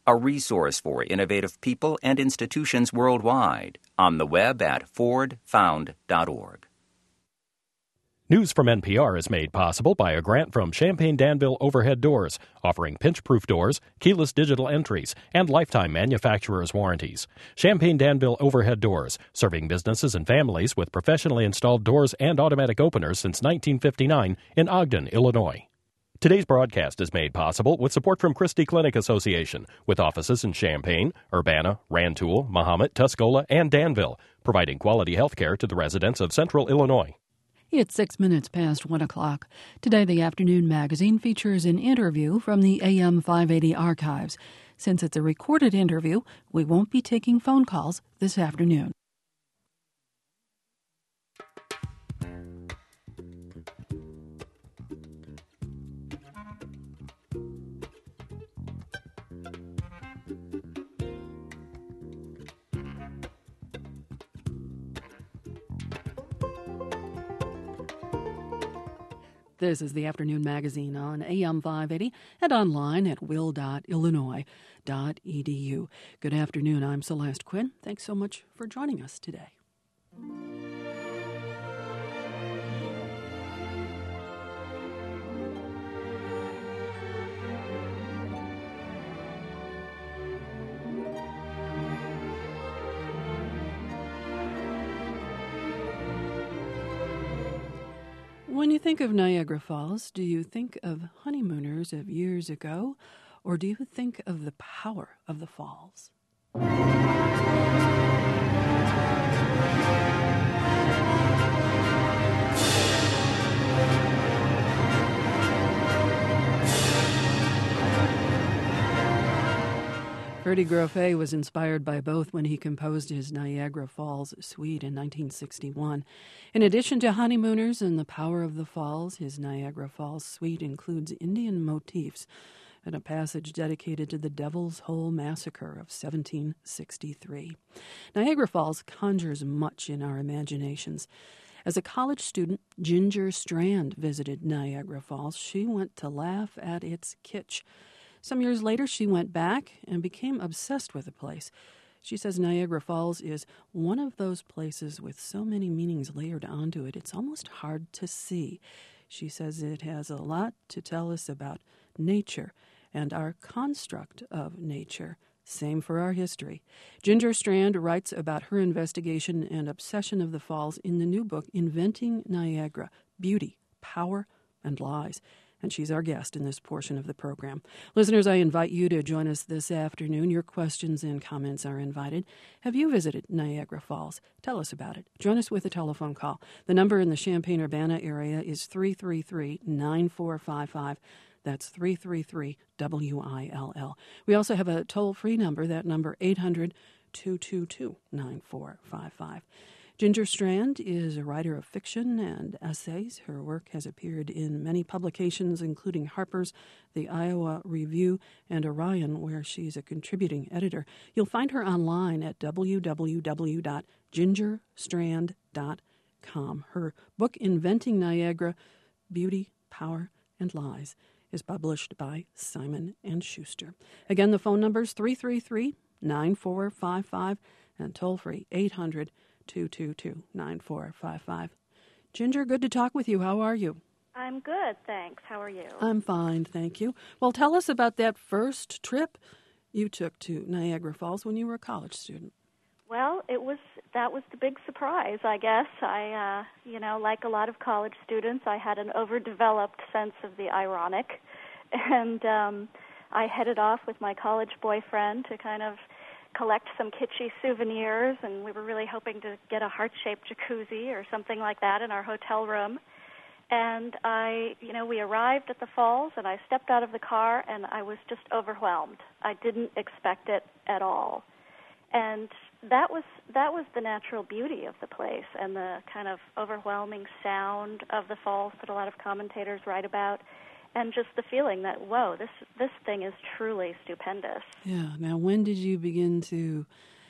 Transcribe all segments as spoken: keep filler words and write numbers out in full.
a resource for innovative people and institutions worldwide, on the web at ford found dot org. News from N P R is made possible by a grant from Champaign-Danville Overhead Doors, offering pinch-proof doors, keyless digital entries, and lifetime manufacturer's warranties. Champaign-Danville Overhead Doors, serving businesses and families with professionally installed doors and automatic openers since nineteen fifty-nine in Ogden, Illinois. Today's broadcast is made possible with support from Christie Clinic Association, with offices in Champaign, Urbana, Rantoul, Mahomet, Tuscola, and Danville, providing quality health care to the residents of Central Illinois. It's six minutes past one o'clock. Today, the Afternoon Magazine features an interview from the A M five eighty archives. Since it's a recorded interview, we won't be taking phone calls this afternoon. This is the Afternoon Magazine on A M five eighty and online at will dot illinois dot e d u. Good afternoon. I'm Celeste Quinn. Thanks so much for joining us today. When you think of Niagara Falls, do you think of honeymooners of years ago, or do you think of the power of the falls? Freddie Grofé was inspired by both when he composed his Niagara Falls Suite in nineteen sixty-one. In addition to honeymooners and the power of the falls, his Niagara Falls Suite includes Indian motifs and a passage dedicated to the Devil's Hole Massacre of seventeen sixty-three. Niagara Falls conjures much in our imaginations. As a college student, Ginger Strand visited Niagara Falls. She went to laugh at its kitsch. Some years later, she went back and became obsessed with the place. She says Niagara Falls is one of those places with so many meanings layered onto it, it's almost hard to see. She says it has a lot to tell us about nature and our construct of nature. Same for our history. Ginger Strand writes about her investigation and obsession of the falls in the new book, Inventing Niagara, Beauty, Power, and Lies. And she's our guest in this portion of the program. Listeners, I invite you to join us this afternoon. Your questions and comments are invited. Have you visited Niagara Falls? Tell us about it. Join us with a telephone call. The number in the Champaign-Urbana area is three three three, nine four five five. That's three three three, W I L L. We also have a toll-free number, that number eight hundred, two two two, nine four five five. Ginger Strand is a writer of fiction and essays. Her work has appeared in many publications, including Harper's, the Iowa Review, and Orion, where she's a contributing editor. You'll find her online at w w w dot ginger strand dot com. Her book, Inventing Niagara, Beauty, Power, and Lies, is published by Simon and Schuster. Again, the phone number is three three three, nine four five five and toll-free eight hundred, two two two, nine four five five. Ginger, good to talk with you. How are you? I'm good, thanks. How are you? I'm fine, thank you. Well, tell us about that first trip you took to Niagara Falls when you were a college student. Well, it was that was the big surprise, I guess. I, uh, you know, like a lot of college students, I had an overdeveloped sense of the ironic, and um, I headed off with my college boyfriend to kind of collect some kitschy souvenirs, and we were really hoping to get a heart-shaped jacuzzi or something like that in our hotel room. And I, you know, we arrived at the falls, and I stepped out of the car, and I was just overwhelmed. I didn't expect it at all. And that was that was the natural beauty of the place and the kind of overwhelming sound of the falls that a lot of commentators write about, and just the feeling that, whoa, this this thing is truly stupendous. Yeah. Now, when did you begin to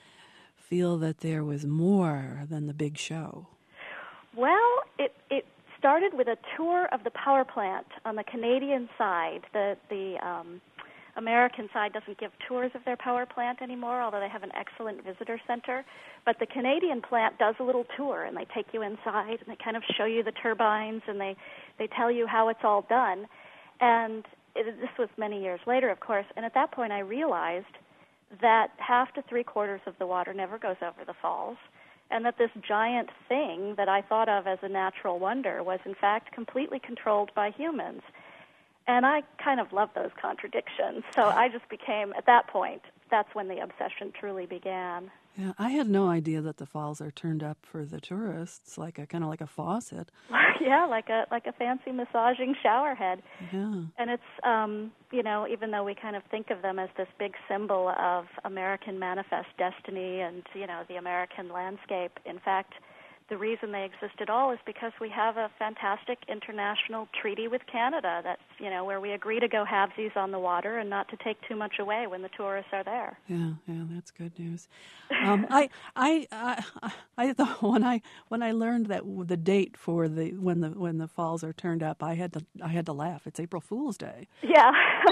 feel that there was more than the big show? Well, it it started with a tour of the power plant on the Canadian side. The the um, American side doesn't give tours of their power plant anymore, although they have an excellent visitor center. But the Canadian plant does a little tour, and they take you inside, and they kind of show you the turbines, and they, they tell you how it's all done. And it, this was many years later, of course, and at that point I realized that half to three-quarters of the water never goes over the falls, and that this giant thing that I thought of as a natural wonder was, in fact, completely controlled by humans. And I kind of love those contradictions. So I just became, at that point, that's when the obsession truly began. Yeah, I had no idea that the falls are turned up for the tourists, like a kind of like a faucet. Yeah, like a like a fancy massaging shower head. Yeah. And it's, um, you know, even though we kind of think of them as this big symbol of American manifest destiny and, you know, the American landscape, in fact, the reason they exist at all is because we have a fantastic international treaty with Canada that's, you know, where we agree to go halvesies on the water and not to take too much away when the tourists are there. Yeah, yeah, that's good news. Um, I, I, I, I thought when I when I learned that the date for the when the when the falls are turned up, I had to I had to laugh. It's April Fool's Day. Yeah.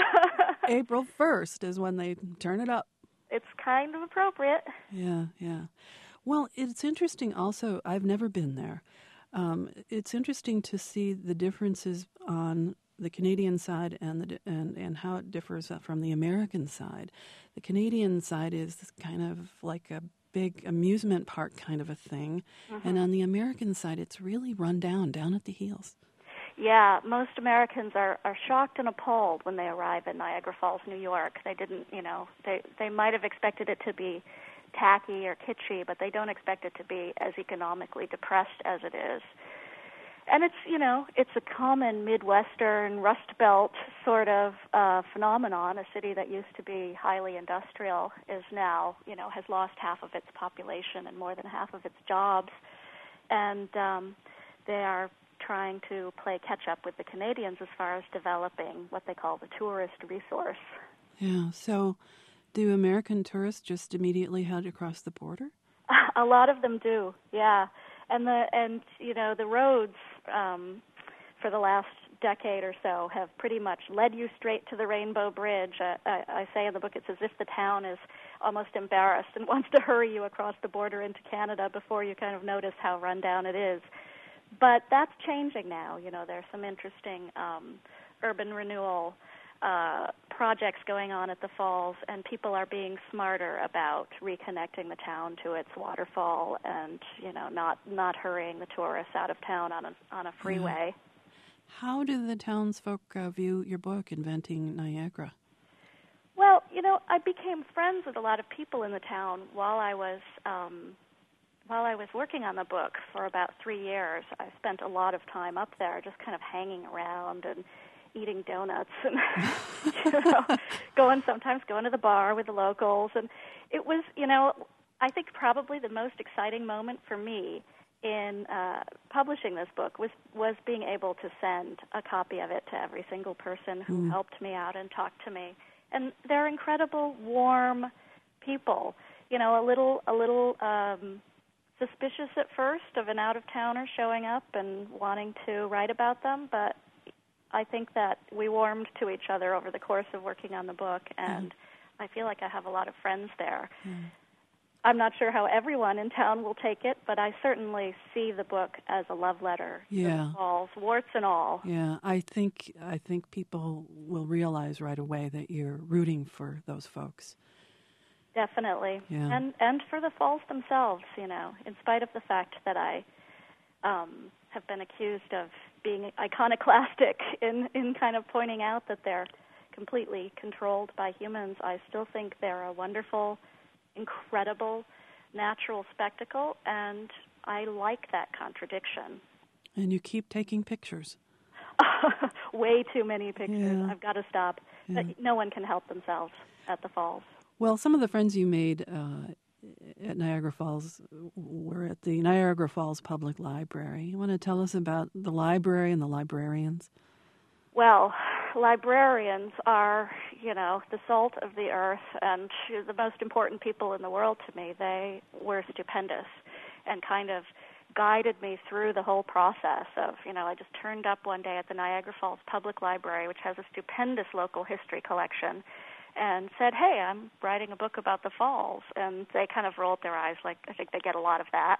April first is when they turn it up. It's kind of appropriate. Yeah, yeah. Well, it's interesting also, I've never been there. Um, it's interesting to see the differences on the Canadian side and, the, and and how it differs from the American side. The Canadian side is kind of like a big amusement park kind of a thing, mm-hmm. and on the American side, it's really run down, down at the heels. Yeah, most Americans are, are shocked and appalled when they arrive in Niagara Falls, New York. They didn't, you know, they, they might have expected it to be tacky or kitschy, but they don't expect it to be as economically depressed as it is. And it's, you know, it's a common Midwestern Rust Belt sort of uh, phenomenon. A city that used to be highly industrial is now, you know, has lost half of its population and more than half of its jobs. And um, they are trying to play catch-up with the Canadians as far as developing what they call the tourist resource. Yeah, so do American tourists just immediately head across the border? A lot of them do, yeah. And the and you know the roads um, for the last decade or so have pretty much led you straight to the Rainbow Bridge. Uh, I, I say in the book it's as if the town is almost embarrassed and wants to hurry you across the border into Canada before you kind of notice how run down it is. But that's changing now. You know, there's some interesting um, urban renewal Uh, projects going on at the falls, and people are being smarter about reconnecting the town to its waterfall, and you know, not not hurrying the tourists out of town on a on a freeway. Yeah. How do the townsfolk uh, view your book, Inventing Niagara? Well, you know, I became friends with a lot of people in the town while I was um, while I was working on the book for about three years. I spent a lot of time up there, just kind of hanging around and eating donuts and you know, going sometimes going to the bar with the locals. And it was, you know, I think probably the most exciting moment for me in uh, publishing this book was, was being able to send a copy of it to every single person who mm. helped me out and talked to me. And they're incredible, warm people. You know, a little, a little um, suspicious at first of an out-of-towner showing up and wanting to write about them, but I think that we warmed to each other over the course of working on the book, and mm. I feel like I have a lot of friends there. Mm. I'm not sure how everyone in town will take it, but I certainly see the book as a love letter yeah. to the falls, warts and all. Yeah, I think I think people will realize right away that you're rooting for those folks. Definitely, yeah. and and for the falls themselves, you know, in spite of the fact that I um, have been accused of being iconoclastic in, in kind of pointing out that they're completely controlled by humans, I still think they're a wonderful, incredible, natural spectacle, and I like that contradiction. And you keep taking pictures. Way too many pictures. Yeah. I've got to stop. Yeah. But no one can help themselves at the falls. Well, some of the friends you made uh, at Niagara Falls were at the Niagara Falls Public Library. You want to tell us about the library and the librarians? Well, librarians are, you know, the salt of the earth and the most important people in the world to me. They were stupendous and kind of guided me through the whole process of, you know, I just turned up one day at the Niagara Falls Public Library, which has a stupendous local history collection, and said, hey, I'm writing a book about the falls. And they kind of rolled their eyes, like, I think they get a lot of that.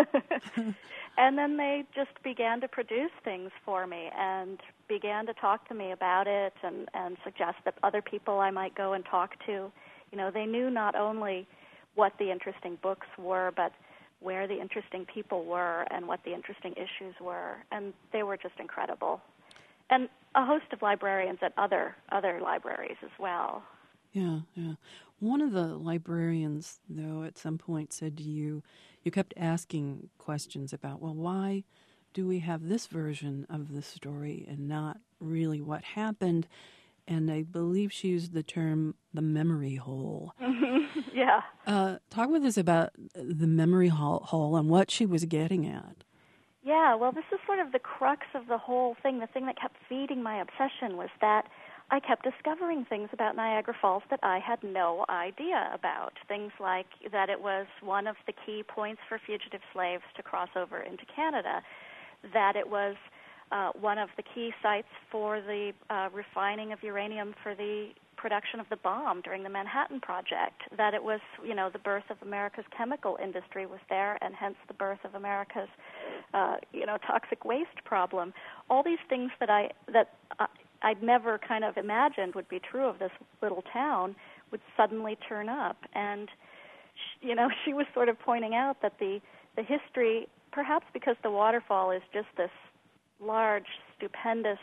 And then they just began to produce things for me and began to talk to me about it and, and suggest that other people I might go and talk to. You know, they knew not only what the interesting books were, but where the interesting people were and what the interesting issues were. And they were just incredible. And a host of librarians at other other libraries as well. Yeah, yeah. One of the librarians, though, at some point said to you, you kept asking questions about, well, why do we have this version of the story and not really what happened? And I believe she used the term the memory hole. Mm-hmm. Yeah. Uh, talk with us about the memory hole and what she was getting at. Yeah, well, this is sort of the crux of the whole thing. The thing that kept feeding my obsession was that I kept discovering things about Niagara Falls that I had no idea about. Things like that it was one of the key points for fugitive slaves to cross over into Canada, that it was uh, one of the key sites for the uh, refining of uranium for the production of the bomb during the Manhattan Project, that it was, you know, the birth of America's chemical industry was there, and hence the birth of America's, uh, you know, toxic waste problem. All these things that I that uh, I'd never kind of imagined would be true of this little town would suddenly turn up. And, she, you know, she was sort of pointing out that the, the history, perhaps because the waterfall is just this large, stupendous,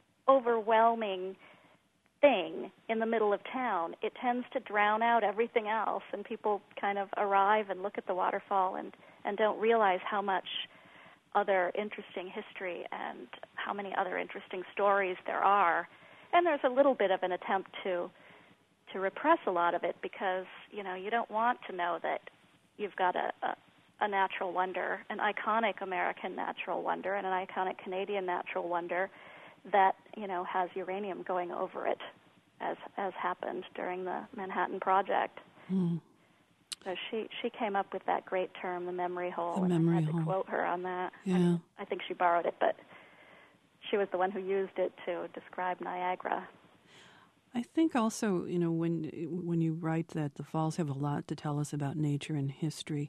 overwhelming thing in the middle of town, it tends to drown out everything else, and people kind of arrive and look at the waterfall and, and don't realize how much other interesting history and how many other interesting stories there are. And there's a little bit of an attempt to to repress a lot of it because, you know, you don't want to know that you've got a, a, a natural wonder, an iconic American natural wonder and an iconic Canadian natural wonder that, you know, has uranium going over it, as as happened during the Manhattan Project. Mm. So she, she came up with that great term, the memory hole. The and memory I had hole. to quote her on that. Yeah. I, mean, I think she borrowed it, but she was the one who used it to describe Niagara. I think also, you know, when when you write that the falls have a lot to tell us about nature and history,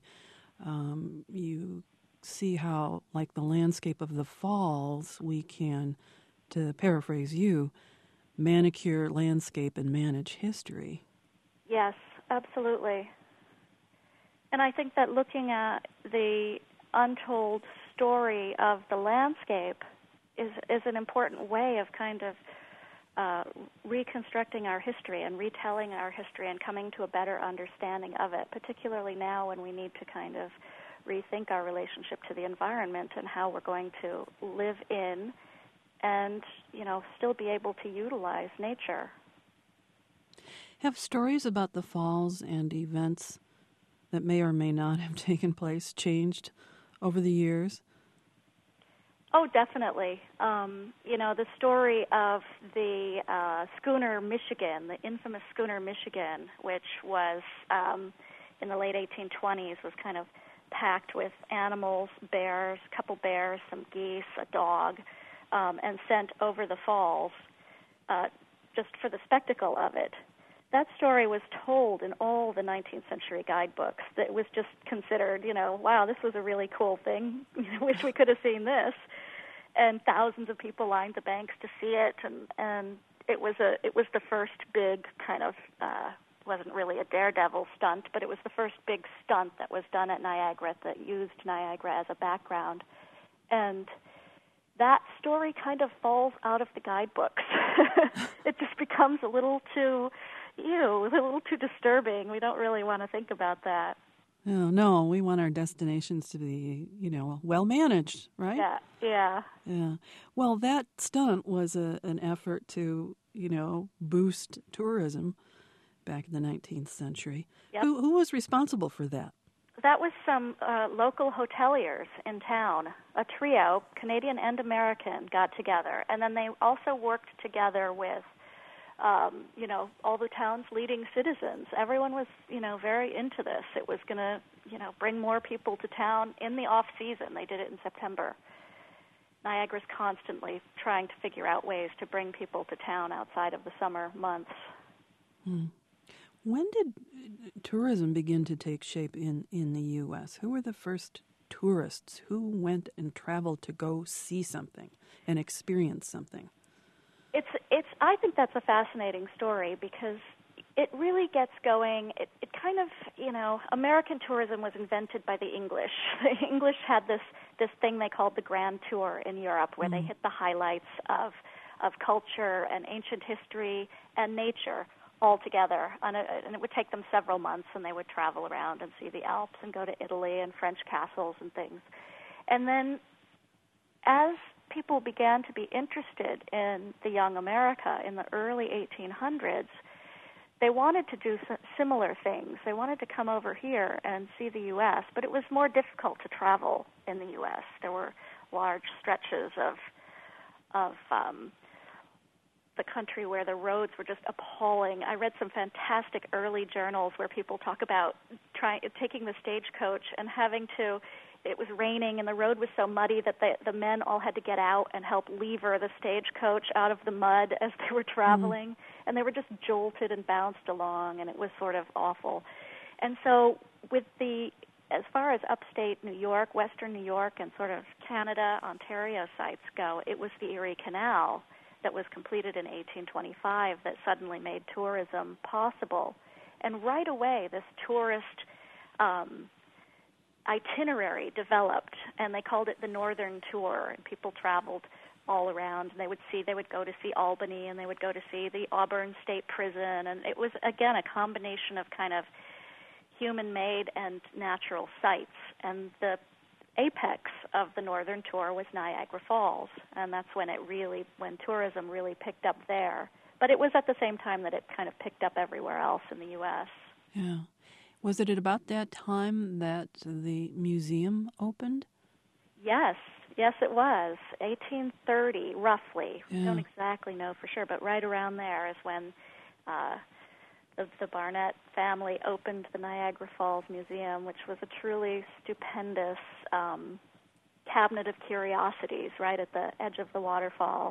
um, you see how, like the landscape of the falls, we can, to paraphrase you, manicure landscape and manage history. Yes, absolutely. And I think that looking at the untold story of the landscape is is an important way of kind of uh, reconstructing our history and retelling our history and coming to a better understanding of it, particularly now when we need to kind of rethink our relationship to the environment and how we're going to live in and, you know, still be able to utilize nature. Have stories about the falls and events that may or may not have taken place changed over the years? Oh, definitely. Um, you know, the story of the uh, schooner Michigan, the infamous schooner Michigan, which was um, in the late eighteen twenties, was kind of packed with animals, bears, a couple bears, some geese, a dog, um, and sent over the falls uh, just for the spectacle of it. That story was told in all the nineteenth century guidebooks. That was just considered, you know, wow, this was a really cool thing. I wish we could have seen this. And thousands of people lined the banks to see it, and, and it was a it was the first big kind of uh, wasn't really a daredevil stunt, but it was the first big stunt that was done at Niagara that used Niagara as a background. And that story kind of falls out of the guidebooks. It just becomes a little too, ew, a little too disturbing. We don't really want to think about that. No, no, we want our destinations to be, you know, well managed, right? Yeah, yeah. Yeah. Well, that stunt was a, an effort to, you know, boost tourism back in the nineteenth century. Yep. Who, who was responsible for that? That was some uh, local hoteliers in town. A trio, Canadian and American, got together. And then they also worked together with, um, you know, all the town's leading citizens. Everyone was, you know, very into this. It was going to, you know, bring more people to town in the off-season. They did it in September. Niagara's constantly trying to figure out ways to bring people to town outside of the summer months. Hmm. When did tourism begin to take shape in, in the U S? Who were the first tourists? Who went and traveled to go see something and experience something? It's it's. I think that's a fascinating story because it really gets going. It, it kind of, you know, American tourism was invented by the English. The English had this this thing they called the Grand Tour in Europe, where mm. they hit the highlights of of culture and ancient history and nature all together, and it, and it would take them several months, and they would travel around and see the Alps and go to Italy and French castles and things. And then as people began to be interested in the young America in the early eighteen hundreds, they wanted to do similar things. They wanted to come over here and see the U S, but it was more difficult to travel in the U S. There were large stretches of of um, the country where the roads were just appalling. I read some fantastic early journals where people talk about trying taking the stagecoach and having to. It was raining and the road was so muddy that the the men all had to get out and help lever the stagecoach out of the mud as they were traveling, mm. and they were just jolted and bounced along, and it was sort of awful. And so, with the as far as upstate New York, western New York, and sort of Canada, Ontario sites go, it was the Erie Canal that was completed in eighteen twenty-five that suddenly made tourism possible. And right away, this tourist um, itinerary developed, and they called it the Northern Tour, and people traveled all around, and they would see, they would go to see Albany, and they would go to see the Auburn State Prison, and it was, again, a combination of kind of human-made and natural sites, and the apex of the Northern Tour was Niagara Falls, and that's when it really, when tourism really picked up there. But it was at the same time that it kind of picked up everywhere else in the U S. Yeah. Was it at about that time that the museum opened? Yes, yes it was. eighteen thirty, roughly. Yeah. We don't exactly know for sure, but right around there is when uh, the, the Barnett family opened the Niagara Falls Museum, which was a truly stupendous um, cabinet of curiosities right at the edge of the waterfall.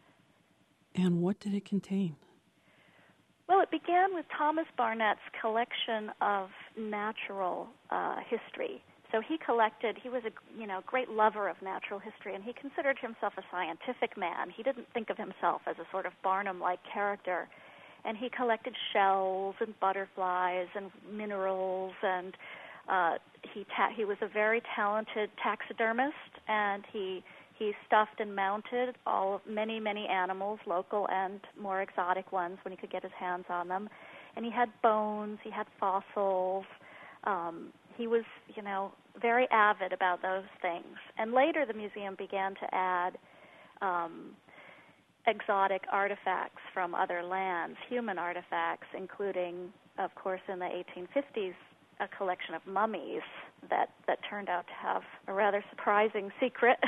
And what did it contain? Well, it began with Thomas Barnett's collection of natural uh, history. So he collected, he was a you know great lover of natural history, and he considered himself a scientific man. He didn't think of himself as a sort of Barnum-like character. And he collected shells and butterflies and minerals, and uh, he ta- he was a very talented taxidermist, and he He stuffed and mounted all many, many animals, local and more exotic ones, when he could get his hands on them. And he had bones, he had fossils. Um, he was, you know, very avid about those things. And later the museum began to add um, exotic artifacts from other lands, human artifacts, including, of course, in the eighteen fifties, a collection of mummies that, that turned out to have a rather surprising secret.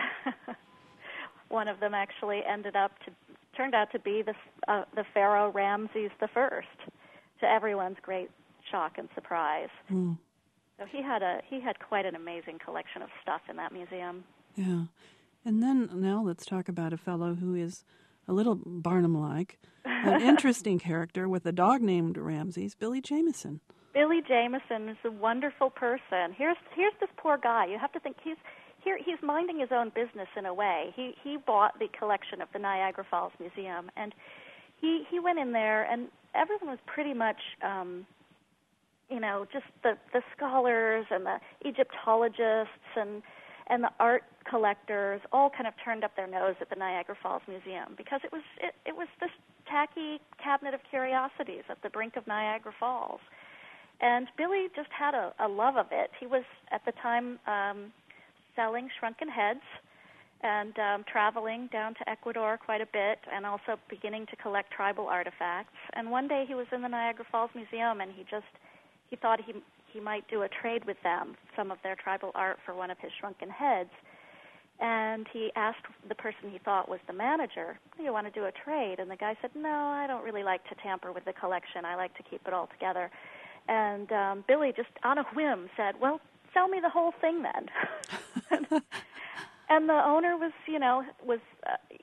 One of them actually ended up to turned out to be the uh, the pharaoh Ramses the First, to everyone's great shock and surprise. Mm. So he had a he had quite an amazing collection of stuff in that museum. Yeah, and then now let's talk about a fellow who is a little Barnum-like, an interesting character with a dog named Ramses, Billy Jamieson. Billy Jamieson is a wonderful person. Here's here's this poor guy. You have to think he's here. He's minding his own business in a way. He he bought the collection of the Niagara Falls Museum, and he he went in there, and everyone was pretty much, um, you know, just the the scholars and the Egyptologists and and the art collectors all kind of turned up their nose at the Niagara Falls Museum because it was it, it was this tacky cabinet of curiosities at the brink of Niagara Falls. And Billy just had a, a love of it. He was, at the time, um, selling shrunken heads and um, traveling down to Ecuador quite a bit, and also beginning to collect tribal artifacts. And one day he was in the Niagara Falls Museum, and he just, he thought he he might do a trade with them, some of their tribal art for one of his shrunken heads. And he asked the person he thought was the manager, do you want to do a trade? And the guy said, no, I don't really like to tamper with the collection. I like to keep it all together. And um, Billy just on a whim said, well, sell me the whole thing then. and, and the owner was, you know, was uh,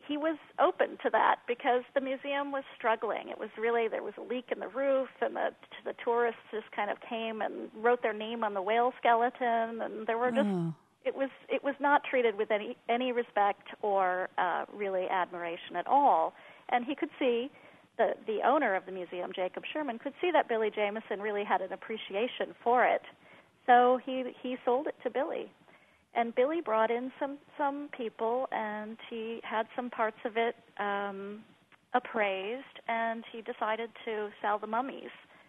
he was open to that because the museum was struggling. It was really, there was a leak in the roof, and the the tourists just kind of came and wrote their name on the whale skeleton, and there were just, Oh. it was it was not treated with any any respect or uh, really admiration at all. And he could see, the the owner of the museum, Jacob Sherman, could see that Billy Jamison really had an appreciation for it. So he he sold it to Billy. And Billy brought in some, some people, and he had some parts of it um, appraised, and he decided to sell the mummies.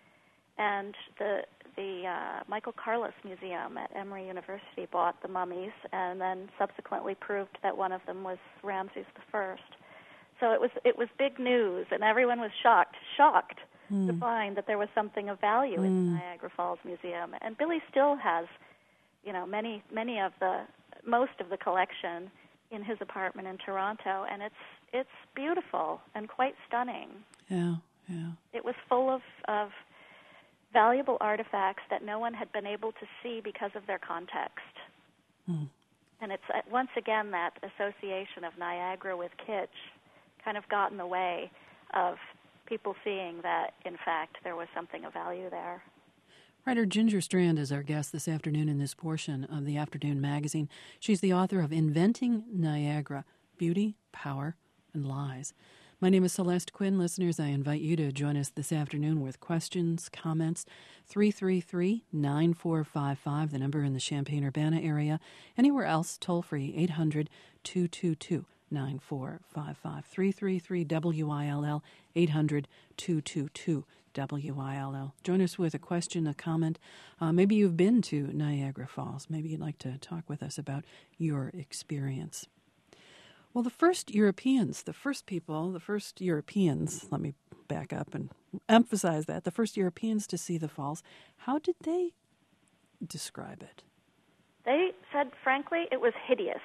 And the the uh, Michael Carlos Museum at Emory University bought the mummies, and then subsequently proved that one of them was Ramses the First. So it was it was big news, and everyone was shocked shocked mm. to find that there was something of value mm. in the Niagara Falls Museum. And Billy still has, you know, many many of the most of the collection in his apartment in Toronto, and it's it's beautiful and quite stunning. Yeah, yeah. It was full of, of valuable artifacts that no one had been able to see because of their context. Mm. And it's uh, once again that association of Niagara with kitsch kind of got in the way of people seeing that, in fact, there was something of value there. Writer Ginger Strand is our guest this afternoon in this portion of the Afternoon Magazine. She's the author of Inventing Niagara, Beauty, Power, and Lies. My name is Celeste Quinn. Listeners, I invite you to join us this afternoon with questions, comments, three three three, nine four five five, the number in the Champaign-Urbana area. Anywhere else, toll-free, eight hundred, two two two, nine four five five, three three three W I L L, eight hundred, two two two, W I L L. Join us with a question, a comment. Uh, maybe you've been to Niagara Falls. Maybe you'd like to talk with us about your experience. Well, the first Europeans, the first people, the first Europeans, let me back up and emphasize that, the first Europeans to see the falls, how did they describe it? They said, frankly, it was hideous.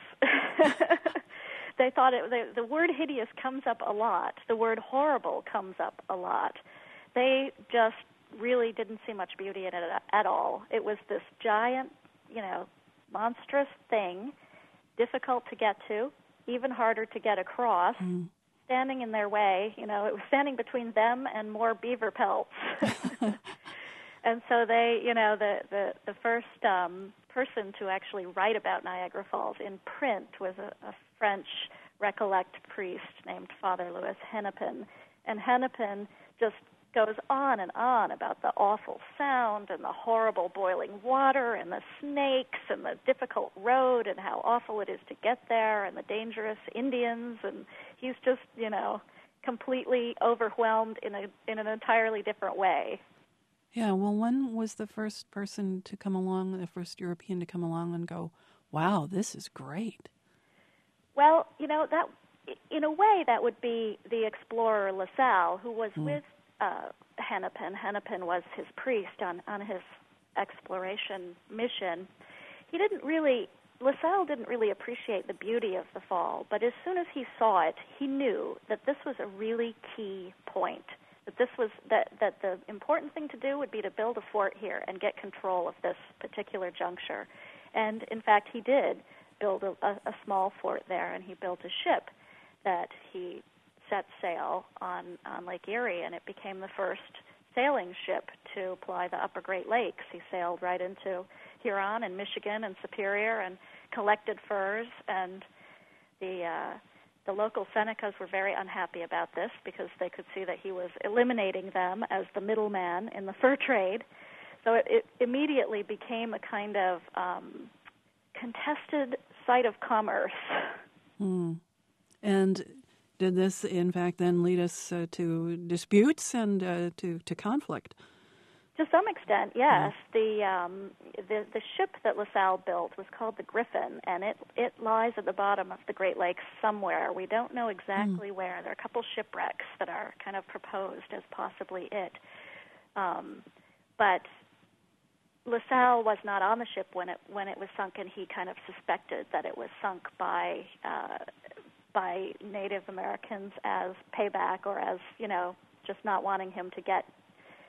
They thought it, the, the word hideous comes up a lot. The word horrible comes up a lot. They just really didn't see much beauty in it at all. It was this giant, you know, monstrous thing, difficult to get to, even harder to get across, mm. standing in their way. You know, it was standing between them and more beaver pelts. And so they, you know, the, the, the first um, person to actually write about Niagara Falls in print was a, a French Recollect priest named Father Louis Hennepin. And Hennepin just goes on and on about the awful sound and the horrible boiling water and the snakes and the difficult road and how awful it is to get there and the dangerous Indians. And he's just, you know, completely overwhelmed in a in an entirely different way. Yeah, well, when was the first person to come along, the first European to come along and go, wow, this is great? Well, you know, that in a way that would be the explorer LaSalle, who was mm. with uh, Hennepin. Hennepin was his priest on, on his exploration mission. He didn't really, LaSalle didn't really appreciate the beauty of the fall, but as soon as he saw it, he knew that this was a really key point. That this was that, that the important thing to do would be to build a fort here and get control of this particular juncture. And in fact, he did build a, a, a small fort there, and he built a ship that he set sail on, on Lake Erie, and it became the first sailing ship to ply the upper Great Lakes. He sailed right into Huron and Michigan and Superior and collected furs, and the uh, the local Senecas were very unhappy about this because they could see that he was eliminating them as the middleman in the fur trade. So it, it immediately became a kind of um, contested site of commerce. Hmm. And did this, in fact, then lead us uh, to disputes and uh, to, to conflict? To some extent, yes. Mm. The, um, the the ship that LaSalle built was called the Griffin, and it, it lies at the bottom of the Great Lakes somewhere. We don't know exactly mm. where. There are a couple shipwrecks that are kind of proposed as possibly it. Um, but LaSalle was not on the ship when it when it was sunk, and he kind of suspected that it was sunk by uh, by Native Americans as payback, or as, you know, just not wanting him to get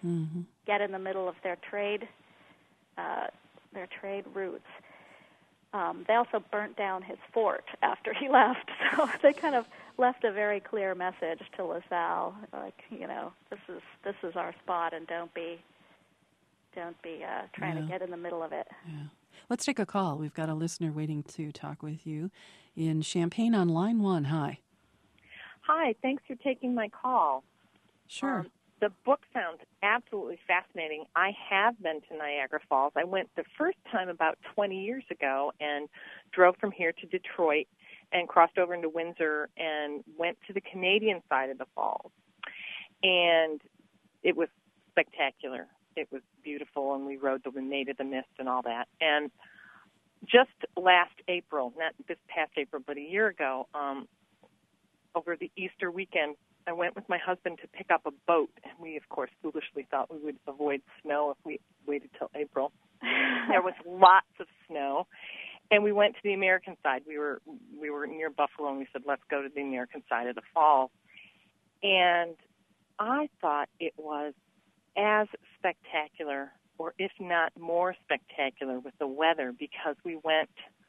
mm-hmm. get in the middle of their trade uh, their trade routes. um, they also burnt down his fort after he left. So they kind of left a very clear message to LaSalle, like, you know, this is this is our spot, and don't be don't be uh, trying yeah. to get in the middle of it. Yeah. Let's take a call. We've got a listener waiting to talk with you in Champaign on line one. Hi. Hi. Thanks for taking my call. Sure. Um, the book sounds absolutely fascinating. I have been to Niagara Falls. I went the first time about twenty years ago and drove from here to Detroit and crossed over into Windsor and went to the Canadian side of the falls. And it was spectacular. It was beautiful, and we rode the Maid of the Mist and all that. And just last April, not this past April, but a year ago, um, over the Easter weekend, I went with my husband to pick up a boat, and we, of course, foolishly thought we would avoid snow if we waited till April. There was lots of snow, and we went to the American side. We were we were near Buffalo, and we said, let's go to the American side of the falls. And I thought it was as spectacular, or if not more spectacular, with the weather, because we went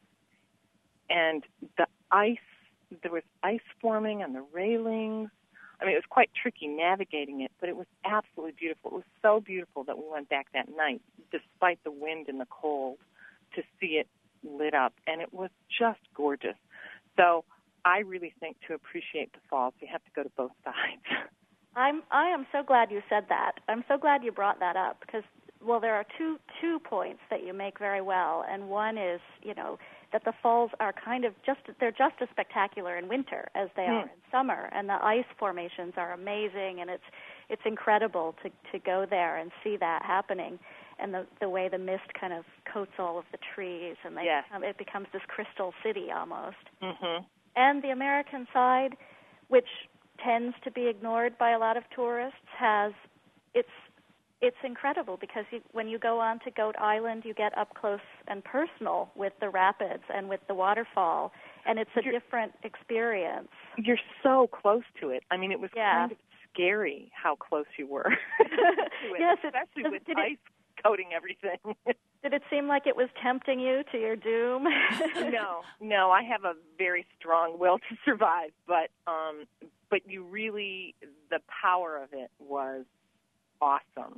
and the ice, there was ice forming on the railings. I mean, it was quite tricky navigating it, but it was absolutely beautiful. It was so beautiful that we went back that night, despite the wind and the cold, to see it lit up, and it was just gorgeous. So I really think to appreciate the falls, you have to go to both sides. I'm I am so glad you said that. I'm so glad you brought that up because, well, there are two two points that you make very well, and one is, you know, that the falls are kind of just, they're just as spectacular in winter as they mm. are in summer, and the ice formations are amazing, and it's it's incredible to, to go there and see that happening, and the the way the mist kind of coats all of the trees, and they yes. become, it becomes this crystal city almost. Mm-hmm. And the American side, which tends to be ignored by a lot of tourists, has it's it's incredible because you, when you go on to Goat Island, you get up close and personal with the rapids and with the waterfall, and it's a you're, different experience. You're so close to it. I mean, it was yeah. kind of scary how close you were. Yes, especially it, with did ice it, coating everything. Did it seem like it was tempting you to your doom? no, no. I have a very strong will to survive, but um, but you really, the power of it was awesome.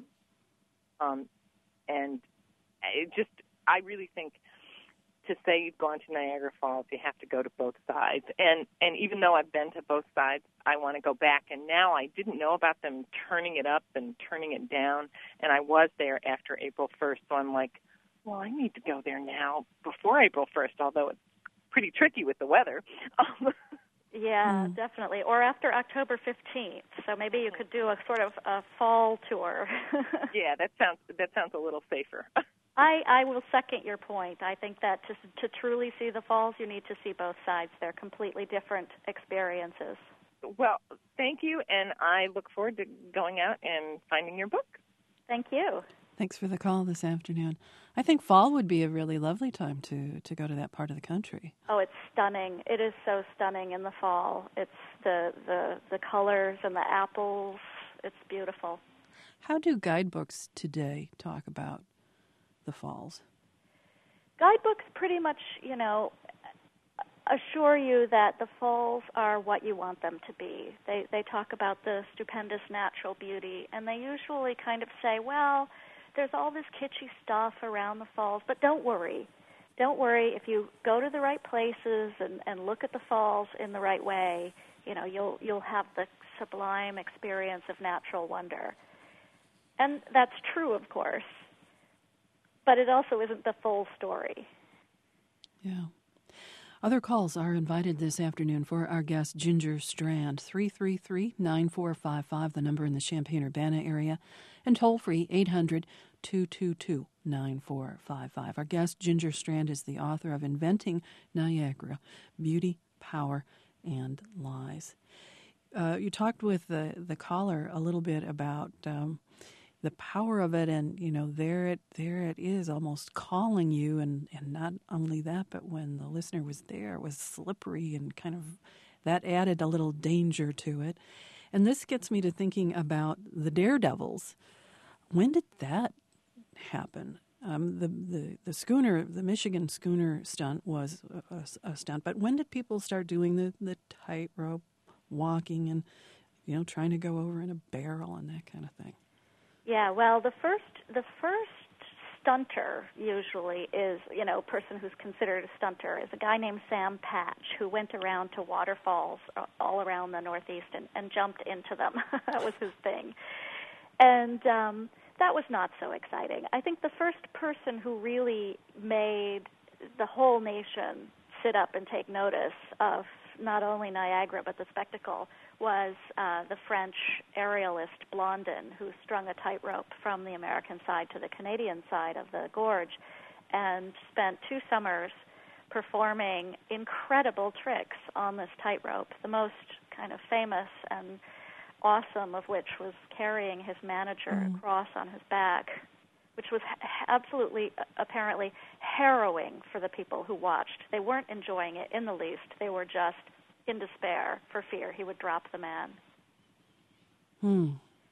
Um, and it just, I really think to say you've gone to Niagara Falls, you have to go to both sides. And and even though I've been to both sides, I want to go back. And now I didn't know about them turning it up and turning it down, and I was there after April first, so I'm like, well, I need to go there now before April first, although it's pretty tricky with the weather. Um, yeah, mm. definitely. Or after October fifteenth. So maybe you could do a sort of a fall tour. Yeah, that sounds that sounds a little safer. I, I will second your point. I think that to, to truly see the falls, you need to see both sides. They're completely different experiences. Well, thank you, and I look forward to going out and finding your book. Thank you. Thanks for the call this afternoon. I think fall would be a really lovely time to, to go to that part of the country. Oh, it's stunning. It is so stunning in the fall. It's the, the, the colors and the apples. It's beautiful. How do guidebooks today talk about the falls? Guidebooks pretty much, you know, assure you that the falls are what you want them to be. They they talk about the stupendous natural beauty, and they usually kind of say, well, there's all this kitschy stuff around the falls, but don't worry. Don't worry. If you go to the right places and, and look at the falls in the right way, you know, you'll you'll have the sublime experience of natural wonder. And that's true, of course. But it also isn't the full story. Yeah. Other calls are invited this afternoon for our guest, Ginger Strand, three three three, nine four five five, the number in the Champaign-Urbana area, and toll-free eight hundred, two two two, nine four five five. Our guest, Ginger Strand, is the author of Inventing Niagara, Beauty, Power, and Lies. Uh, you talked with the, the caller a little bit about um, the power of it, and you know, there it there it is, almost calling you, and, and not only that, but when the listener was there, it was slippery and kind of that added a little danger to it. And this gets me to thinking about the daredevils. When did that happen? Um, the, the the schooner, the Michigan schooner stunt was a, a, a stunt. But when did people start doing the, the tightrope walking and, you know, trying to go over in a barrel and that kind of thing? Yeah, well, the first the first stunter usually is, you know, a person who's considered a stunter is a guy named Sam Patch who went around to waterfalls all around the Northeast and, and jumped into them. That was his thing. And um, that was not so exciting. I think the first person who really made the whole nation sit up and take notice of not only Niagara but the spectacle was uh, the French aerialist Blondin, who strung a tightrope from the American side to the Canadian side of the gorge and spent two summers performing incredible tricks on this tightrope, the most kind of famous and awesome of which was carrying his manager mm. across on his back, which was ha- absolutely, uh, apparently, harrowing for the people who watched. They weren't enjoying it in the least. They were just in despair for fear he would drop the man. Hmm.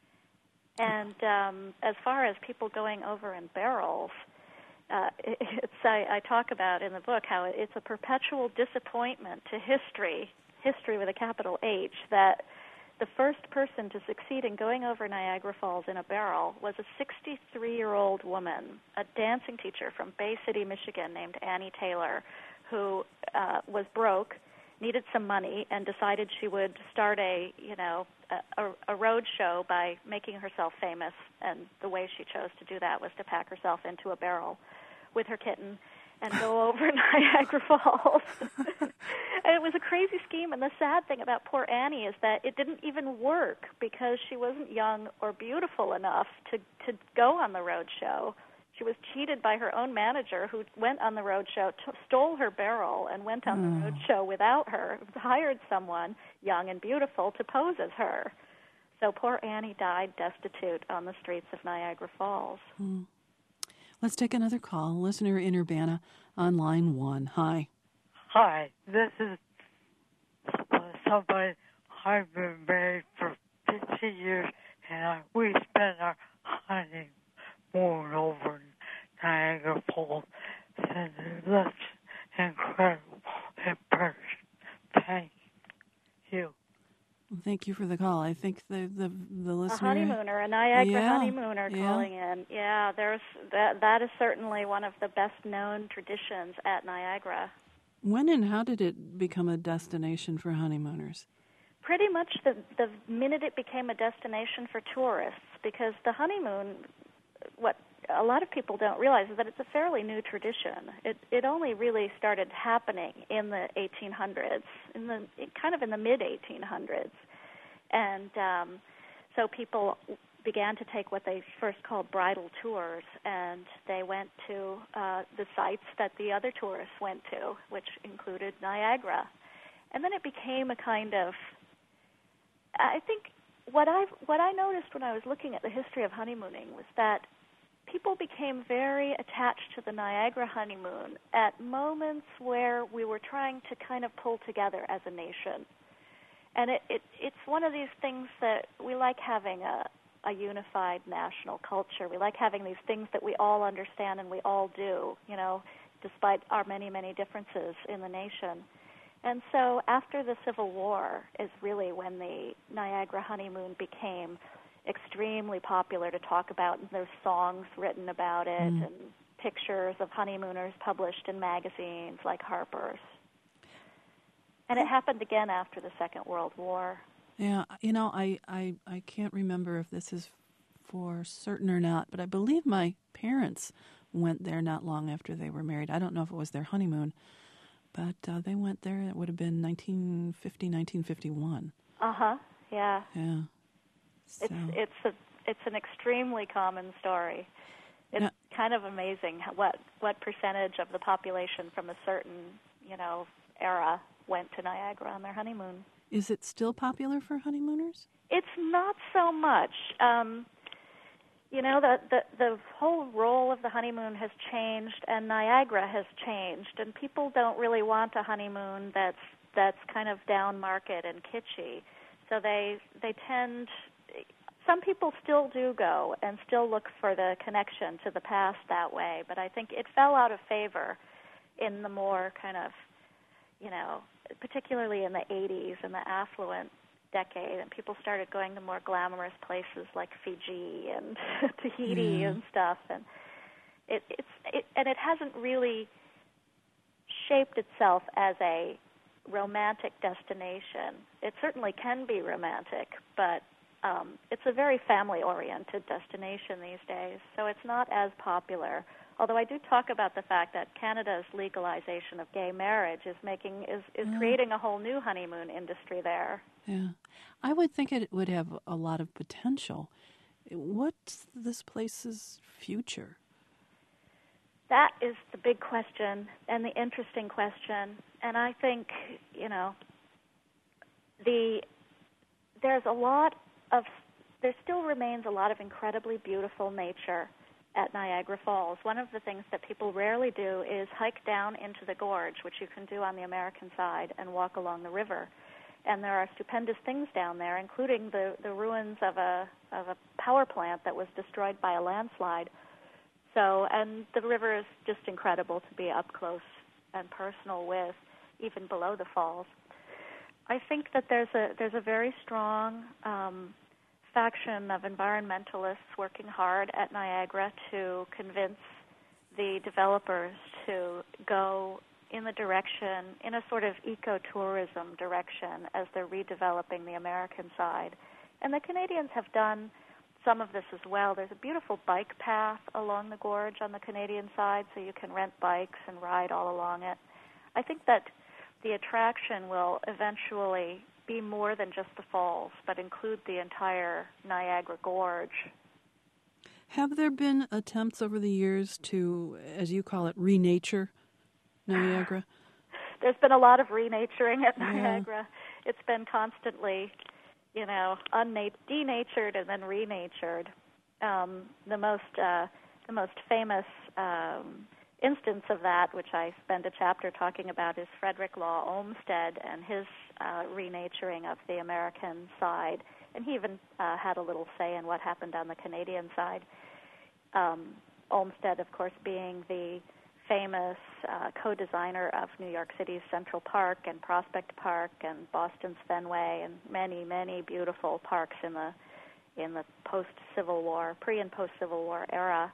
And um, as far as people going over in barrels, uh, it, it's I, I talk about in the book how it's a perpetual disappointment to history, history with a capital H, that the first person to succeed in going over Niagara Falls in a barrel was a sixty-three-year-old woman, a dancing teacher from Bay City, Michigan, named Annie Taylor, who uh, was broke, needed some money, and decided she would start a, you know, a, a road show by making herself famous. And the way she chose to do that was to pack herself into a barrel with her kitten and go over Niagara Falls. And it was a crazy scheme, and the sad thing about poor Annie is that it didn't even work because she wasn't young or beautiful enough to, to go on the road show. She was cheated by her own manager, who went on the road show, t- stole her barrel, and went on mm. the road show without her, hired someone young and beautiful to pose as her. So poor Annie died destitute on the streets of Niagara Falls. Mm. Let's take another call. Listener in Urbana on line one. Hi. Hi, this is uh, somebody I've been married for fifty years, and I, we spent our honeymoon over Niagara Falls, and it left incredible impression. Thank you. Well, thank you for the call. I think the the, the listener... A honeymooner, a Niagara yeah, honeymooner yeah. calling in. Yeah, there's that. That is certainly one of the best-known traditions at Niagara. When and how did it become a destination for honeymooners? Pretty much the the minute it became a destination for tourists, because the honeymoon, what a lot of people don't realize is that it's a fairly new tradition. It it only really started happening in the eighteen hundreds, in the kind of in the mid eighteen hundreds, and um, so people began to take what they first called bridal tours, and they went to uh, the sites that the other tourists went to, which included Niagara. And then it became a kind of, I think what I what I noticed when I was looking at the history of honeymooning was that people became very attached to the Niagara honeymoon at moments where we were trying to kind of pull together as a nation. And it, it it's one of these things that we like having a a unified national culture. We like having these things that we all understand and we all do, you know, despite our many, many differences in the nation. And so after the Civil War is really when the Niagara honeymoon became extremely popular to talk about, and there's songs written about it mm. and pictures of honeymooners published in magazines like Harper's. And it happened again after the Second World War. Yeah, you know, I, I, I can't remember if this is for certain or not, but I believe my parents went there not long after they were married. I don't know if it was their honeymoon, but uh, they went there. It would have been nineteen fifty, nineteen fifty-one. Uh-huh, yeah. Yeah. So. It's it's a it's an extremely common story. It's yeah. kind of amazing what what percentage of the population from a certain, you know, era went to Niagara on their honeymoon. Is it still popular for honeymooners? It's not so much. Um, you know, the, the the whole role of the honeymoon has changed, and Niagara has changed, and people don't really want a honeymoon that's that's kind of down market and kitschy. So they they tend, some people still do go and still look for the connection to the past that way, but I think it fell out of favor in the more kind of, you know, particularly in the eighties, in the affluent decade, and people started going to more glamorous places like Fiji and Tahiti yeah. and stuff, and it, it's it, and it hasn't really shaped itself as a romantic destination. It certainly can be romantic, but um, it's a very family-oriented destination these days, so it's not as popular. Although I do talk about the fact that Canada's legalization of gay marriage is making is, is Mm. creating a whole new honeymoon industry there. Yeah. I would think it would have a lot of potential. What's this place's future? That is the big question and the interesting question. And I think, you know, the there's a lot of, there still remains a lot of incredibly beautiful nature at Niagara Falls. One of the things that people rarely do is hike down into the gorge, which you can do on the American side, and walk along the river. And there are stupendous things down there, including the, the ruins of a of a power plant that was destroyed by a landslide. So, and the river is just incredible to be up close and personal with, even below the falls. I think that there's a there's a very strong um, faction of environmentalists working hard at Niagara to convince the developers to go in the direction, in a sort of ecotourism direction, as they're redeveloping the American side. And the Canadians have done some of this as well. There's a beautiful bike path along the gorge on the Canadian side, so you can rent bikes and ride all along it. I think that the attraction will eventually be more than just the falls, but include the entire Niagara Gorge. Have there been attempts over the years to, as you call it, renature Niagara? There's been a lot of renaturing at Yeah. Niagara. It's been constantly, you know, unnat- denatured and then renatured. Um, the most uh, the most famous um, instance of that, which I spend a chapter talking about, is Frederick Law Olmsted and his uh, renaturing of the American side. And he even uh, had a little say in what happened on the Canadian side. Um, Olmsted, of course, being the famous uh, co-designer of New York City's Central Park and Prospect Park and Boston's Fenway and many, many beautiful parks in the in the post-Civil War, pre- and post-Civil War era.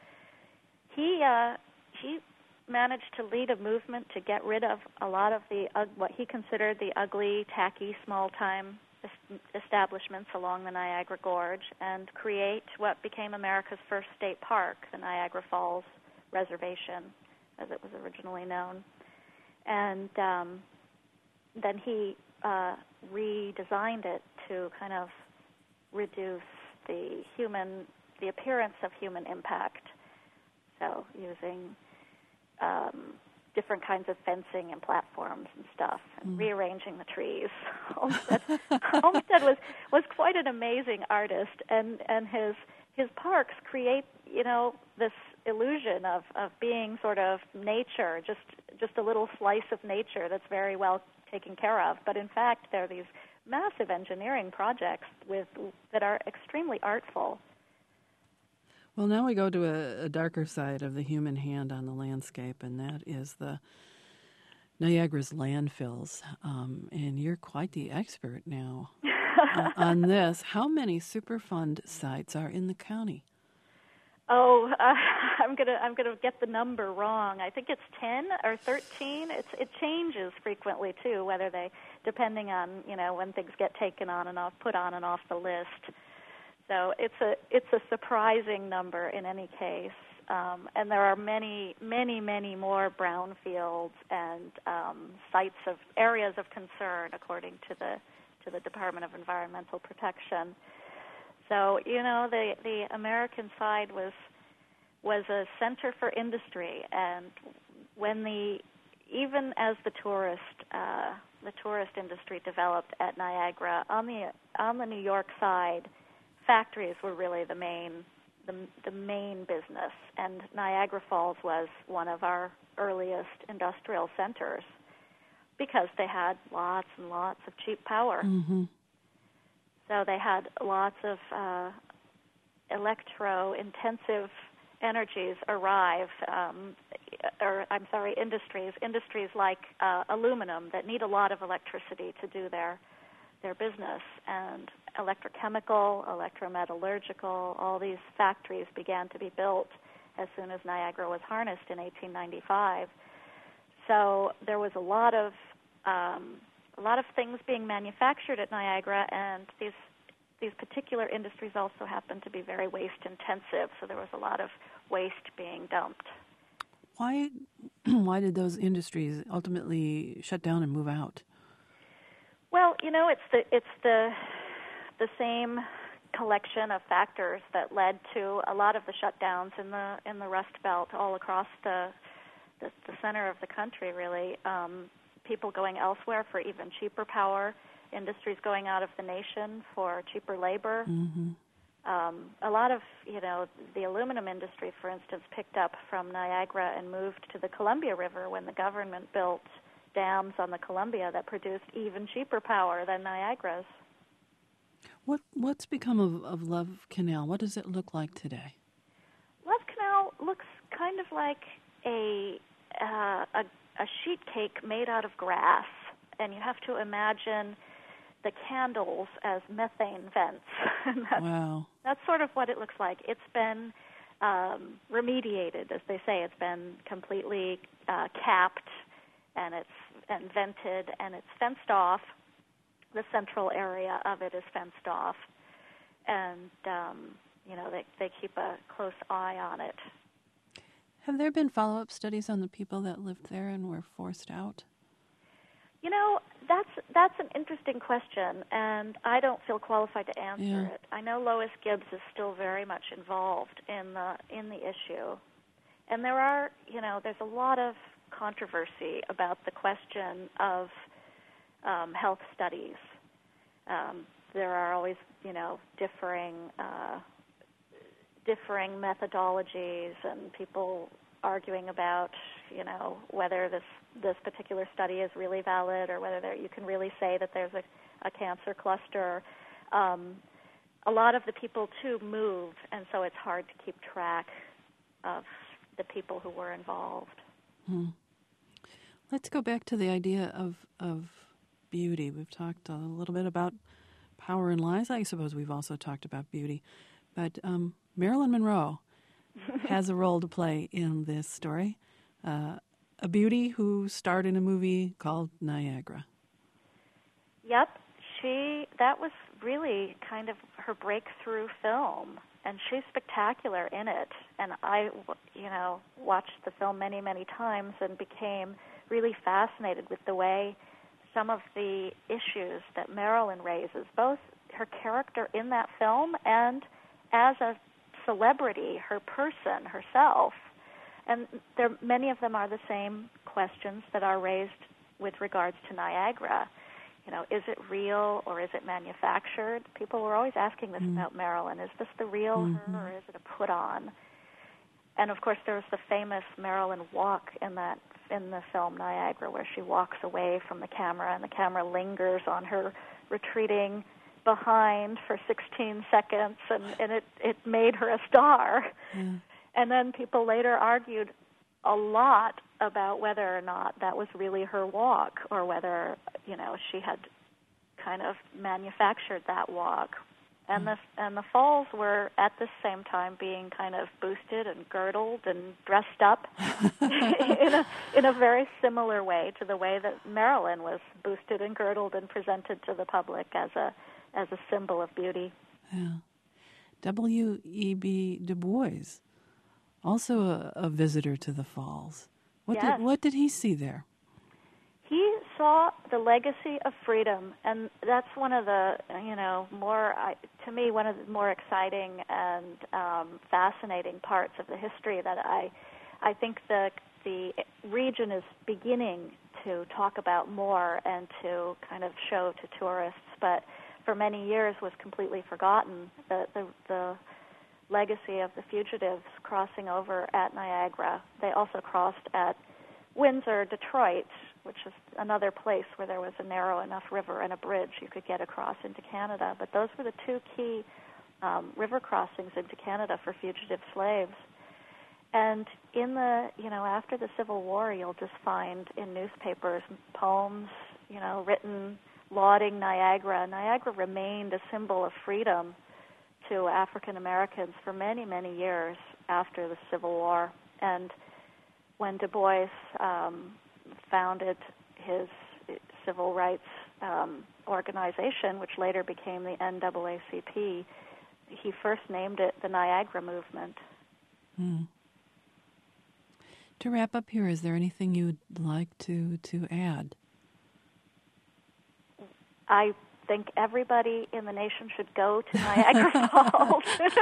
He uh, he managed to lead a movement to get rid of a lot of the uh, what he considered the ugly, tacky, small-time es- establishments along the Niagara Gorge and create what became America's first state park, the Niagara Falls Reservation, as it was originally known. And um, then he uh, redesigned it to kind of reduce the human, the appearance of human impact. So using um, different kinds of fencing and platforms and stuff, and mm. rearranging the trees. Olmsted, Olmsted was, was quite an amazing artist, and, and his his parks create, you know, this illusion of, of being sort of nature, just just a little slice of nature that's very well taken care of. But in fact, there are these massive engineering projects with that are extremely artful. Well, now we go to a, a darker side of the human hand on the landscape, and that is the Niagara's landfills. Um, and you're quite the expert now uh, on this. How many Superfund sites are in the county? Oh, uh, I'm gonna I'm gonna get the number wrong. I think it's ten or thirteen. It's it changes frequently too, whether they depending on you know when things get taken on and off, put on and off the list. So it's a it's a surprising number in any case, um, and there are many many many more brownfields and um, sites of areas of concern according to the to the Department of Environmental Protection. So, you know, the, the American side was was a center for industry, and when the even as the tourist uh, the tourist industry developed at Niagara, on the on the New York side, factories were really the main the the main business, and Niagara Falls was one of our earliest industrial centers because they had lots and lots of cheap power. Mm-hmm. So they had lots of uh, electro-intensive energies arrive, um, or I'm sorry, industries, industries like uh, aluminum that need a lot of electricity to do their their business, and electrochemical, electrometallurgical, all these factories began to be built as soon as Niagara was harnessed in eighteen ninety-five. So there was a lot of um, a lot of things being manufactured at Niagara, and these these particular industries also happened to be very waste intensive. So there was a lot of waste being dumped. Why why did those industries ultimately shut down and move out? Well, you know, it's the it's the the same collection of factors that led to a lot of the shutdowns in the in the Rust Belt all across the the, the center of the country. Really, um, people going elsewhere for even cheaper power, industries going out of the nation for cheaper labor. Mm-hmm. Um, a lot of, you know, the aluminum industry, for instance, picked up from Niagara and moved to the Columbia River when the government built dams on the Columbia that produced even cheaper power than Niagara's. What what's become of, of Love Canal? What does it look like today? Love Canal looks kind of like a uh, a, a sheet cake made out of grass, and you have to imagine the candles as methane vents. that's, Wow. That's sort of what it looks like. It's been um, remediated, as they say. It's been completely uh, capped, and it's and vented, and it's fenced off. The central area of it is fenced off, and um, you know they they keep a close eye on it. Have there been follow-up studies on the people that lived there and were forced out? You know, that's that's an interesting question, and I don't feel qualified to answer Yeah. it. I know Lois Gibbs is still very much involved in the in the issue, and there are, you know, there's a lot of controversy about the question of um, health studies. Um, there are always, you know, differing uh, differing methodologies, and people arguing about, you know, whether this this particular study is really valid, or whether there, you can really say that there's a, a cancer cluster. Um, a lot of the people, too, move, and so it's hard to keep track of the people who were involved. Hmm. Let's go back to the idea of of beauty. We've talked a little bit about power and lies. I suppose we've also talked about beauty. But um, Marilyn Monroe has a role to play in this story. Uh, a beauty who starred in a movie called Niagara. Yep, she. That was really kind of her breakthrough film, and she's spectacular in it. And I, you know, watched the film many, many times and became really fascinated with the way some of the issues that Marilyn raises, both her character in that film and as a celebrity, her person, herself. And there, many of them are the same questions that are raised with regards to Niagara. You know, is it real or is it manufactured? People were always asking this mm. about Marilyn. Is this the real mm-hmm. her or is it a put-on? And, of course, there was the famous Marilyn walk in that in the film Niagara, where she walks away from the camera and the camera lingers on her retreating behind for sixteen seconds, and, and it, it made her a star. Yeah. And then people later argued a lot about whether or not that was really her walk, or whether, you know, she had kind of manufactured that walk. And the and the falls were at the same time being kind of boosted and girdled and dressed up in a in a very similar way to the way that Marilyn was boosted and girdled and presented to the public as a as a symbol of beauty. Yeah. W E B Du Bois, also a, a visitor to the falls. What yes. did what did he see there? He saw the legacy of freedom, and that's one of the, you know, more, to me, one of the more exciting and um, fascinating parts of the history that I, I think the the region is beginning to talk about more and to kind of show to tourists, but for many years was completely forgotten. The the, the legacy of the fugitives crossing over at Niagara. They also crossed at Windsor, Detroit, which is another place where there was a narrow enough river and a bridge you could get across into Canada. But those were the two key um, river crossings into Canada for fugitive slaves. And in the, you know, after the Civil War, you'll just find in newspapers poems, you know, written lauding Niagara. Niagara remained a symbol of freedom to African Americans for many, many years after the Civil War. And when Du Bois um, founded his civil rights um, organization, which later became the N double A C P, he first named it the Niagara Movement. Hmm. To wrap up here, is there anything you'd like to, to add? I think everybody in the nation should go to Niagara Falls.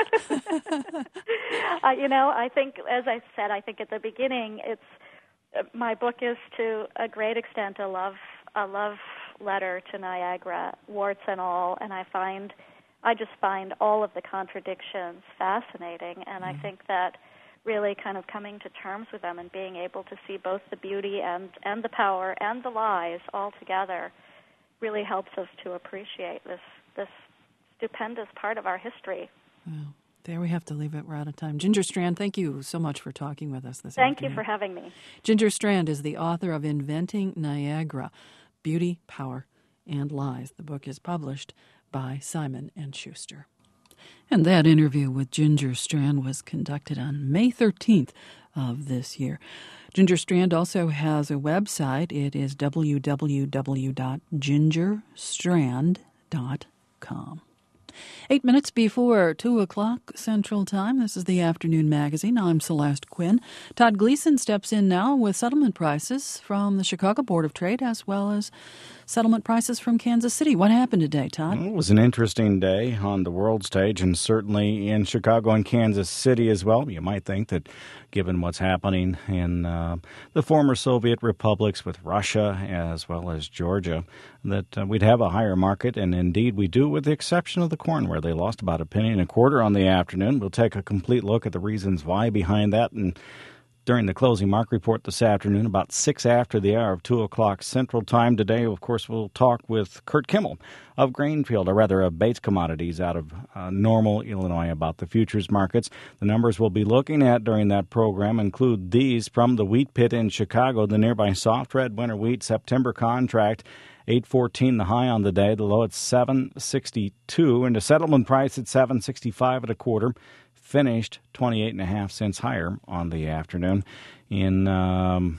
uh, you know, I think, as I said, I think at the beginning, it's uh, my book is to a great extent a love a love letter to Niagara, warts and all, and I find I just find all of the contradictions fascinating, and mm-hmm. I think that really kind of coming to terms with them and being able to see both the beauty and, and the power and the lies all together really helps us to appreciate this this stupendous part of our history. Well, there we have to leave it. We're out of time. Ginger Strand, thank you so much for talking with us this Thank afternoon. you for having me. Ginger Strand is the author of Inventing Niagara, Beauty, Power, and Lies. The book is published by Simon and Schuster. And that interview with Ginger Strand was conducted on May thirteenth of this year. Ginger Strand also has a website. It is w w w dot ginger strand dot com. Eight minutes before two o'clock Central Time. This is the Afternoon Magazine. I'm Celeste Quinn. Todd Gleason steps in now with settlement prices from the Chicago Board of Trade as well as settlement prices from Kansas City. What happened today, Todd? It was an interesting day on the world stage and certainly in Chicago and Kansas City as well. You might think that given what's happening in uh, the former Soviet republics with Russia as well as Georgia, that uh, we'd have a higher market, and indeed we do, with the exception of the corn, where they lost about a penny and a quarter on the afternoon. We'll take a complete look at the reasons why behind that, and during the closing market report this afternoon, about six after the hour of two o'clock Central Time today, of course, we'll talk with Kurt Kimmel of Grainfield, or rather of Bates Commodities out of uh, Normal, Illinois, about the futures markets. The numbers we'll be looking at during that program include these from the wheat pit in Chicago, the nearby soft red winter wheat September contract, eight fourteen the high on the day, the low at seven sixty-two, and the settlement price at seven sixty-five and a quarter. Finished twenty-eight and a half cents higher on the afternoon. In um,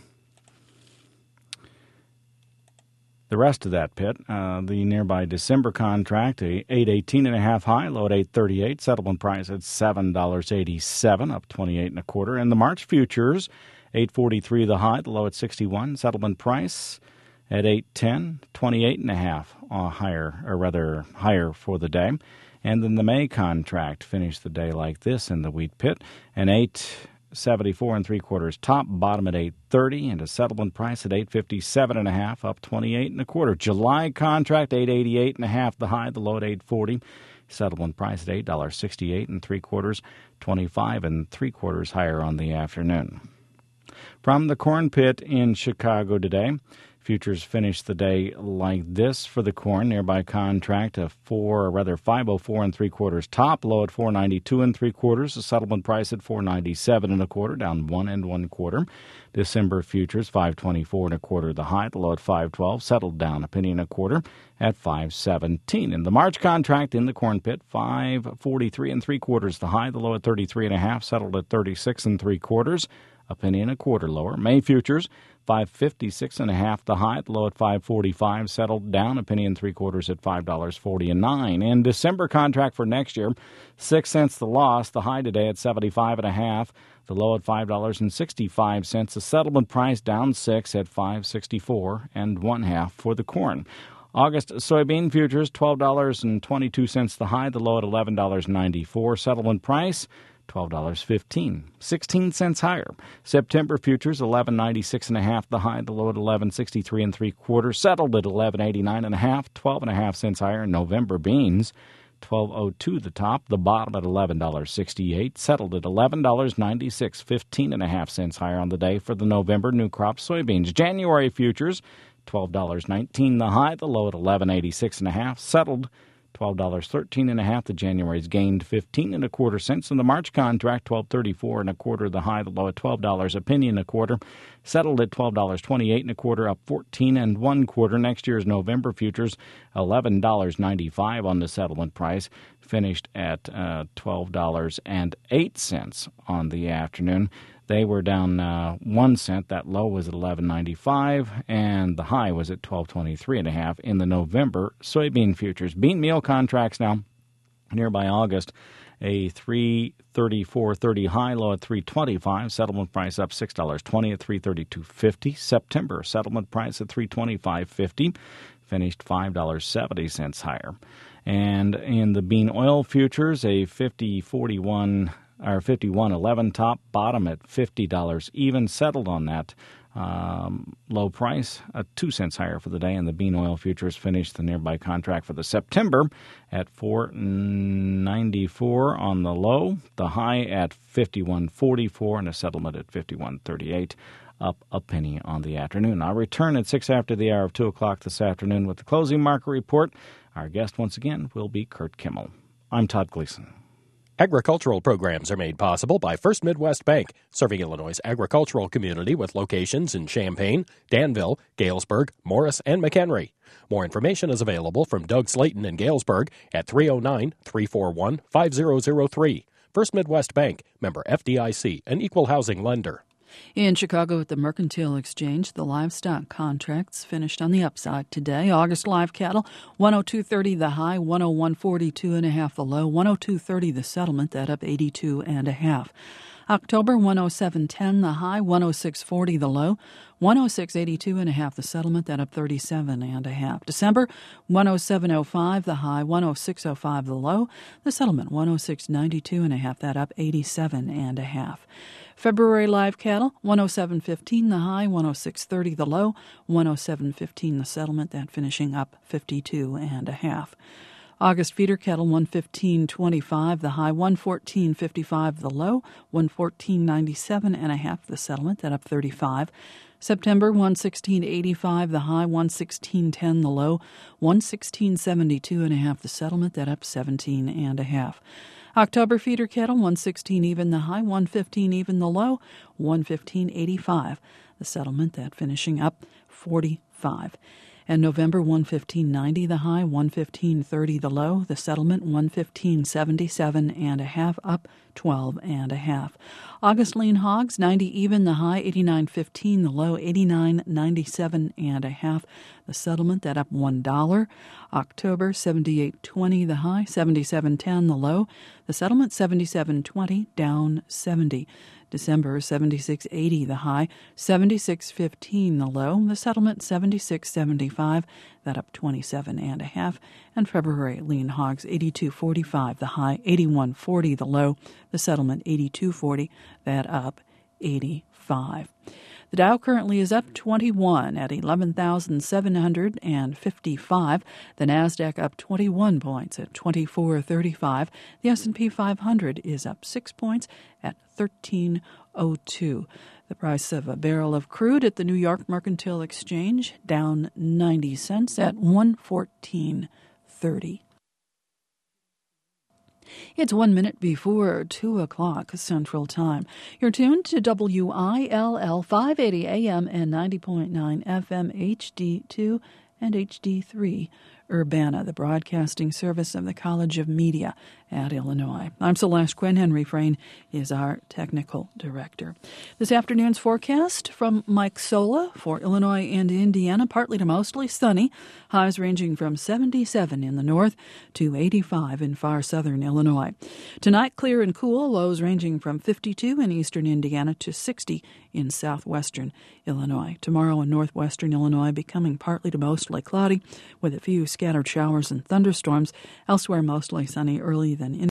the rest of that pit, uh, the nearby December contract, a eight eighteen and a half high, low at eight thirty-eight. Settlement price at seven dollars and eighty-seven cents, up twenty-eight and a quarter. And the March futures, eight forty-three the high, the low at sixty-one. Settlement price at eight ten, twenty-eight and a half uh, higher, or rather higher for the day. And then the May contract finished the day like this in the wheat pit, an eight seventy-four and three quarters top, bottom at eight thirty, and a settlement price at eight fifty-seven and a half, up twenty-eight and a quarter. July contract eight eighty-eight and a half, the high, the low at eight forty. Settlement price at eight dollars and sixty-eight and three quarters, twenty-five and three quarters higher on the afternoon. From the corn pit in Chicago today, futures finished the day like this for the corn. Nearby contract of four, or rather five oh four and three quarters top, low at four ninety-two and three quarters. The settlement price at four ninety-seven and a quarter, down one and one quarter. December futures five twenty-four and a quarter the high, the low at five twelve, settled down a penny and a quarter at five seventeen. And the March contract in the corn pit five forty-three and three quarters the high, the low at thirty-three and a half, settled at thirty-six and three quarters, a penny and a quarter lower. May futures five fifty-six and a half the high, the low at five forty-five, settled down a penny and three quarters at five dollars and forty-nine. And December contract for next year, six cents the loss, the high today at seventy-five and a half, the low at five dollars and sixty-five cents. The settlement price down six at five sixty-four and one half for the corn. August soybean futures twelve dollars and twenty-two cents the high, the low at eleven dollars and ninety-four. Settlement price twelve dollars and fifteen cents, sixteen cents higher. September futures eleven ninety-six and a half the high, the low at eleven sixty-three and three quarters, settled at eleven eighty-nine and a half, twelve and a half cents higher. November beans twelve oh two the top, the bottom at eleven sixty-eight, settled at eleven ninety-six, fifteen and a half cents higher on the day for the November new crop soybeans. January futures, twelve nineteen the high, the low at eleven eighty-six and a half, settled twelve thirteen and a half. The January's gained fifteen and a quarter cents. In the March contract, twelve thirty-four and a quarter the high, the low at twelve dollars a penny and a quarter, settled at twelve twenty-eight and a quarter, up fourteen and one quarter. Next year's November futures, eleven ninety-five on the settlement price, finished at uh, twelve dollars and eight cents on the afternoon. They were down uh, one cent. That low was at eleven ninety-five, and the high was at twelve twenty-three and a half in the November soybean futures. Bean meal contracts now, nearby August, a three thirty-four thirty high, low at three twenty-five. Settlement price up six dollars and twenty cents at three thirty-two fifty. September settlement price at three twenty-five fifty, finished five dollars and seventy cents higher. And in the bean oil futures, a fifty forty-one or fifty-one eleven top, bottom at fifty dollars even, settled on that um, low price, uh, two cents higher for the day. And the bean oil futures finished the nearby contract for the September at four ninety-four on the low, the high at fifty-one forty-four, and a settlement at fifty-one thirty-eight, up a penny on the afternoon. I'll return at six after the hour of two o'clock this afternoon with the closing market report. Our guest once again will be Kurt Kimmel. I'm Todd Gleason. Agricultural programs are made possible by First Midwest Bank, serving Illinois' agricultural community with locations in Champaign, Danville, Galesburg, Morris, and McHenry. More information is available from Doug Slayton in Galesburg at three oh nine, three four one, five oh oh three. First Midwest Bank, member F D I C, an equal housing lender. In Chicago at the Mercantile Exchange, the livestock contracts finished on the upside today. August live cattle, one oh two thirty the high, one oh one forty-two and a half the low, one oh two thirty the settlement, that up eighty-two and a half. October, one oh seven ten the high, one oh six forty the low, one oh six eighty-two and a half the settlement, that up thirty-seven and a half. December, one oh seven oh five the high, one oh six oh five the low, the settlement one oh six ninety-two and a half, that up eighty-seven and a half. February live cattle, one oh seven fifteen the high, one oh six thirty the low, one oh seven fifteen the settlement, that finishing up fifty-two and a half. August feeder cattle, one fifteen twenty-five the high, one fourteen fifty-five the low, one fourteen ninety-seven and a half the settlement, that up thirty-five. September, one sixteen eighty-five the high, one sixteen ten the low, one sixteen seventy-two and a half the settlement, that up seventeen and a half. October feeder cattle, one sixteen even the high, one fifteen even the low, one fifteen eighty-five the settlement, that finishing up forty-five. And November, one fifteen ninety the high, one fifteen thirty the low, the settlement one fifteen seventy-seven and a half, up twelve and a half. August lean hogs, ninety even the high, eighty-nine fifteen the low, eighty-nine ninety-seven and a half, the settlement, that up one dollar. October, seventy-eight twenty the high, seventy-seven ten the low, the settlement seventy-seven twenty, down seventy. December, seventy-six eighty the high, seventy-six fifteen the low, the settlement seventy-six seventy-five, that up twenty-seven and a half. And February lean hogs, eighty-two forty-five the high, eighty-one forty the low, the settlement eighty-two forty, that up eighty-five. The Dow currently is up twenty-one at eleven thousand seven hundred fifty-five. The Nasdaq up twenty-one points at twenty-four thirty-five. The S and P five hundred is up six points at thirteen oh two. The price of a barrel of crude at the New York Mercantile Exchange down ninety cents at one fourteen thirty. It's one minute before two o'clock Central Time. You're tuned to W I L L five eighty A M and ninety point nine F M H D two and H D three Urbana, the broadcasting service of the College of Media at Illinois. I'm Celeste Quinn. Henry Frayne is our technical director. This afternoon's forecast from Mike Sola for Illinois and Indiana, partly to mostly sunny, highs ranging from seventy-seven in the north to eighty-five in far southern Illinois. Tonight, clear and cool, lows ranging from fifty-two in eastern Indiana to sixty in southwestern Illinois. Tomorrow in northwestern Illinois, becoming partly to mostly cloudy with a few scattered showers and thunderstorms. Elsewhere, mostly sunny early, then in